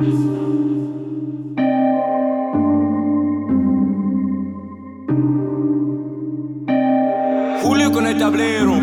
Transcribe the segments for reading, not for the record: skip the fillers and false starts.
Julio con el tablero.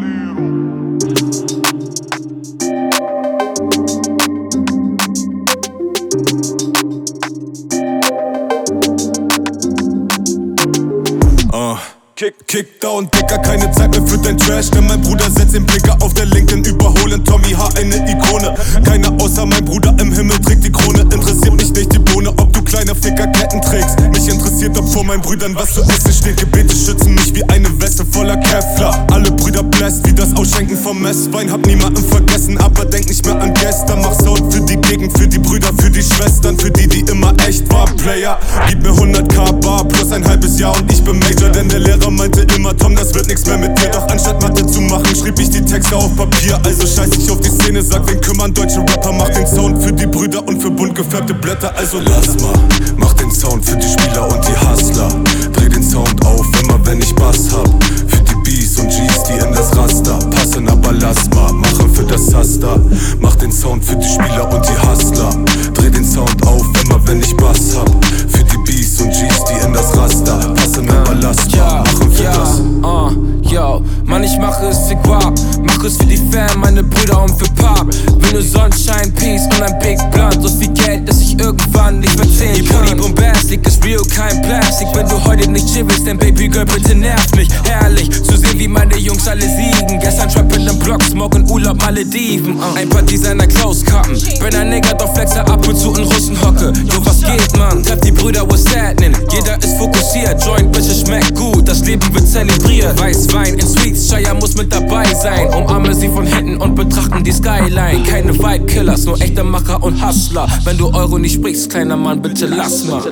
Kickdown, Dicker, keine Zeit mehr für dein Trash. Denn mein Bruder setzt den Blicker auf der linken überholen. Tommy H, eine Ikone. Keiner außer mein Bruder im Himmel trägt die Krone. Interessiert mich nicht die Bohne, ob du kleiner Ficker Ketten trägst. Mich interessiert, ob vor meinen Brüdern was zu essen steht. Gebete schützen mich wie eine Weste voller Kevlar. Alle Brüder bläst wie das Ausschenken vom Messwein. Hab niemanden vergessen, aber denk nicht mehr an gestern. Mach Sound für die Gegend, für die Brüder, für die Schwestern, für die, die immer echt war. Player, gib mir 100k Bar plus ein halbes Jahr und ich bin Major. Denn der Lehrer meinte immer, Tom, das wird nix mehr mit dir. Doch anstatt Mathe zu machen, schrieb ich die Texte auf Papier. Also scheiß ich auf die Szene, sag wen kümmern, deutsche Rapper. Mach den Sound für die Brüder und für bunt gefärbte Blätter. Also lass mal, mach den Sound für die Spieler und die Hustler. Dreh den Sound auf, immer wenn ich Bass hab. Für die Bs und Gs, die in das Raster passen, aber lass mal, machen für das Hustler. Mach den Sound für die Spieler und die Hustler. Dreh den Sound auf, immer wenn ich Bass hab. Für die Bs und Gs, die in das Raster passen, aber lass mal, machen für das. Yo, Mann, ich mache es für Guap, mach es für die Fam, meine Brüder und für Pap. Will nur Sonnenschein, Peace und ein Big Blunt. So viel Geld, dass ich irgendwann nicht mehr zählen kann. Die Bombastic ist real, kein Plastik. Wenn du heute nicht chillst, dann Baby Girl, bitte nerv mich. Herrlich, zu sehen, wie meine Jungs alle siegen. Gestern Trap in den Blocks, morgen Urlaub, Malediven. Ein paar Designer-Klaus-Kappen. Bin ein Nigger, doch flexe ab und zu in Russen hocke. Jo, was geht, Mann? Treff die Brüder, what's happening? Jeder ist fokussiert, Joint, Bitches schmeckt gut. Das Leben wird zelebriert. Weißwein in Sweets, Shia muss mit dabei sein. Umarme sie von hinten und betrachten die Skyline. Keine Vibe-Killers, nur echte Macher und Hustler. Wenn du Euro nicht sprichst, kleiner Mann, bitte lass mal.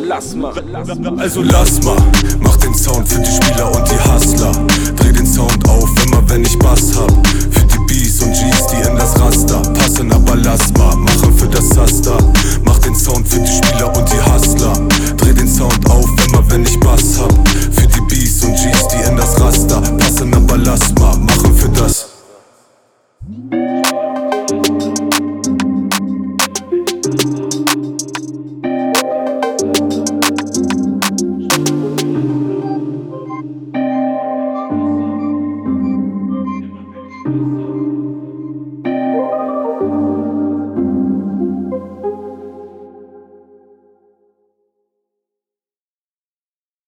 Also lass mal, mach den Sound für die Spieler und die Hustler. Dreh den Sound auf, immer wenn ich Bass hab. Für die Bs und Gs,